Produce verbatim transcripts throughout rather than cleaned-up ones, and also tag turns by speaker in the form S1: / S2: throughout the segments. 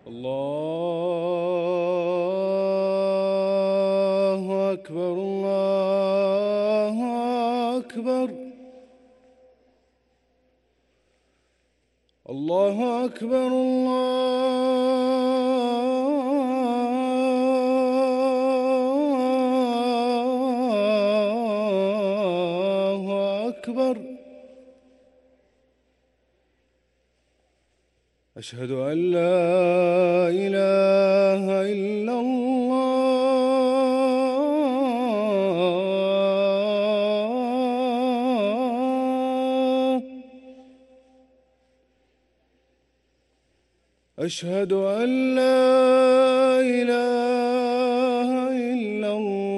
S1: الله أكبر الله أكبر الله أكبر الله أكبر. أشهد أن لا إله إلا الله. أشهد أن لا إله إلا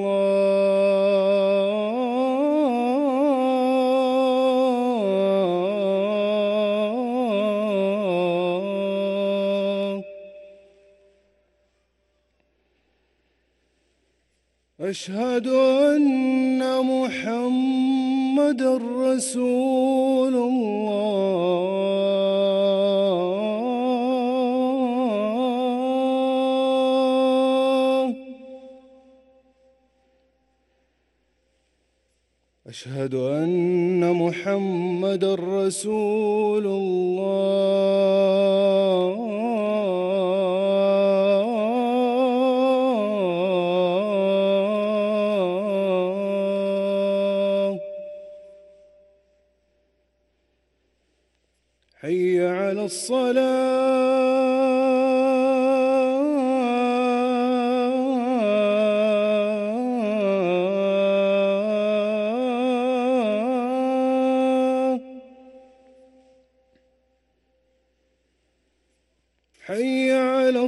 S1: الله. أشهد أن محمدًا رسول الله. أشهد أن محمدًا رسول الله. حي على الصلاة. حي على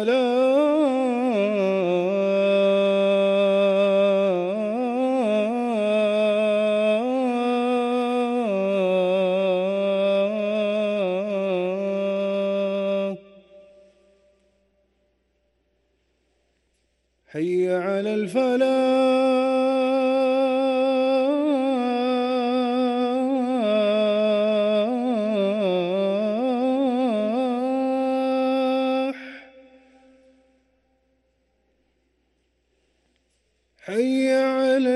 S1: الصلاة. حي على الفلاح. حي على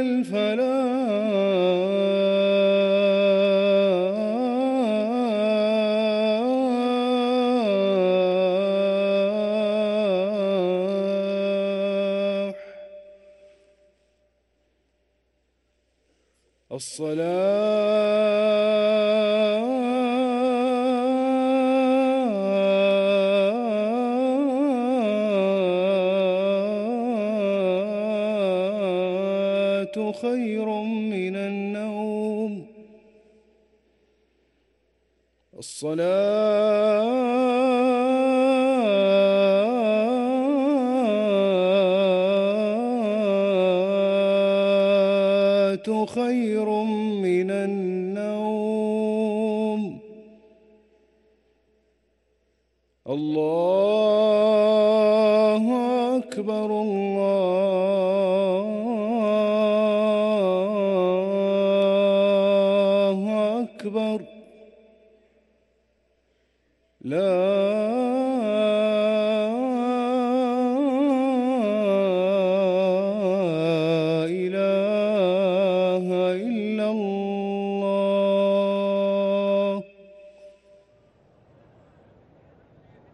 S1: الفلاح. الصلاة خير من النوم. الصلاة خير من النوم. الله أكبر الله أكبر. لا